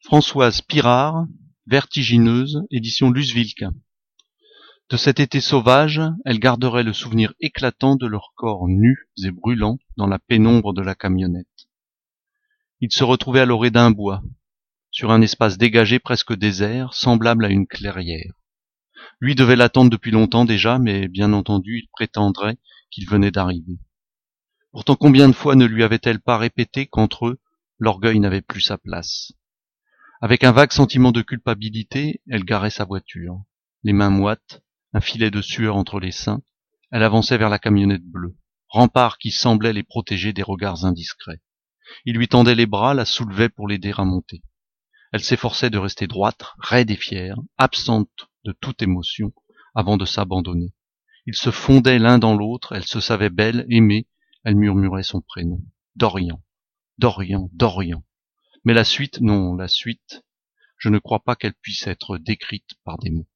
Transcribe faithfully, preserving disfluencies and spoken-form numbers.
Françoise Pirard, Vertigineuse, édition Luce-Villain. De cet été sauvage, elles garderaient le souvenir éclatant de leurs corps nus et brûlants dans la pénombre de la camionnette. Ils se retrouvaient à l'orée d'un bois, sur un espace dégagé presque désert, semblable à une clairière. Lui devait l'attendre depuis longtemps déjà, mais bien entendu, il prétendrait qu'il venait d'arriver. Pourtant, combien de fois ne lui avait-elle pas répété qu'entre eux, l'orgueil n'avait plus sa place? Avec un vague sentiment de culpabilité, elle garait sa voiture. Les mains moites, un filet de sueur entre les seins, elle avançait vers la camionnette bleue, rempart qui semblait les protéger des regards indiscrets. Il lui tendait les bras, la soulevait pour l'aider à monter. Elle s'efforçait de rester droite, raide et fière, absente de toute émotion, avant de s'abandonner. Ils se fondaient l'un dans l'autre, elle se savait belle, aimée, elle murmurait son prénom. Dorian, Dorian, Dorian. Mais la suite, non, la suite, je ne crois pas qu'elle puisse être décrite par des mots.